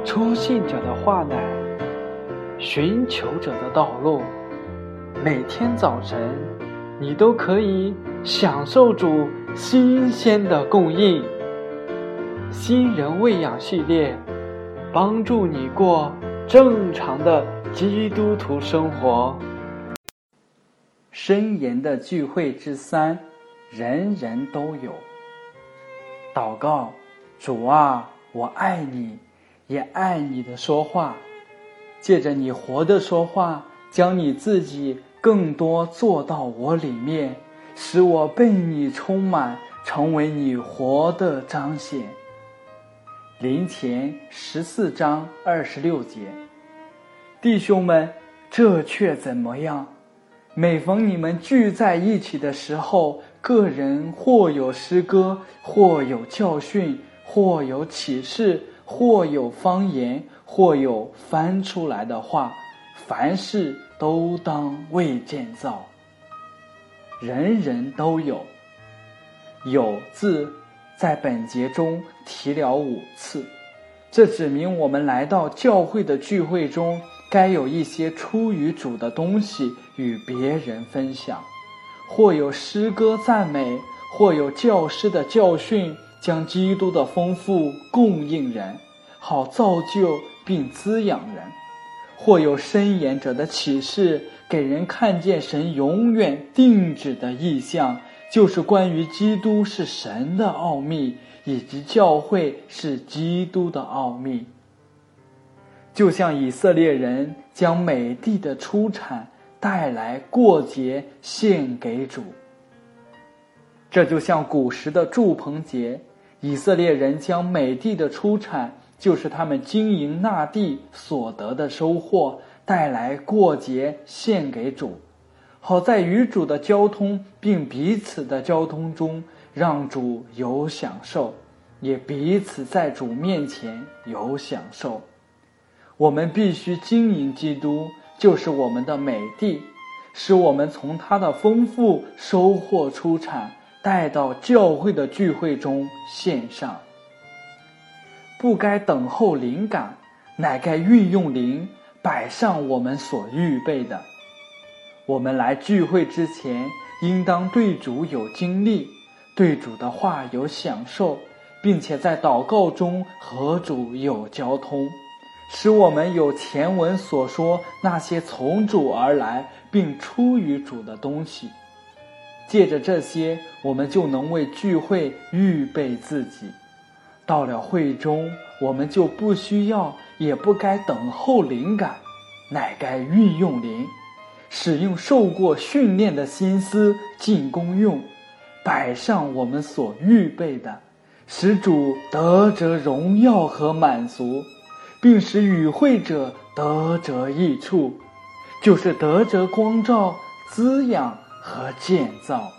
初信者的话乃寻求者的道路。每天早晨，你都可以享受主新鲜的供应。新人喂养系列，帮助你过正常的基督徒生活。 箴言的聚会之3，人人都有。祷告：主啊，我爱你，也爱你的说话。借着你活的说话，将你自己更多做到我里面，使我被你充满，成为你活的彰显。林前14章26节。弟兄们，这却怎么样？每逢你们聚在一起的时候，个人或有诗歌，或有教训，或有启示，或有方言，或有翻出来的话，凡事都当为建造。人人都有。有字在本节中提了5次，这指明我们来到教会的聚会中，该有一些出于主的东西与别人分享，或有诗歌赞美，或有教师的教训，将基督的丰富供应人，好造就并滋养人；或有申言者的启示，给人看见神永远定旨的意象，就是关于基督是神的奥秘，以及教会是基督的奥秘。就像以色列人将美地的出产带来过节献给主，这就像古时的住棚节，以色列人将美地的出产，就是他们经营那地所得的收获，带来过节献给主，好在与主的交通并彼此的交通中，让主有享受，也彼此在主面前有享受。我们必须经营基督，就是我们的美地，使我们从他的丰富收获出产，带到教会的聚会中献上。不该等候灵感，乃该运用灵，摆上我们所预备的。我们来聚会之前，应当对主有经历，对主的话有享受，并且在祷告中和主有交通，使我们有前文所说那些从主而来并出于主的东西。借着这些，我们就能为聚会预备自己。到了会中，我们就不需要也不该等候灵感，乃该运用灵，使用受过训练的心思尽功用，摆上我们所预备的，使主得着荣耀和满足，并使与会者得着益处，就是得着光照、滋养和建造。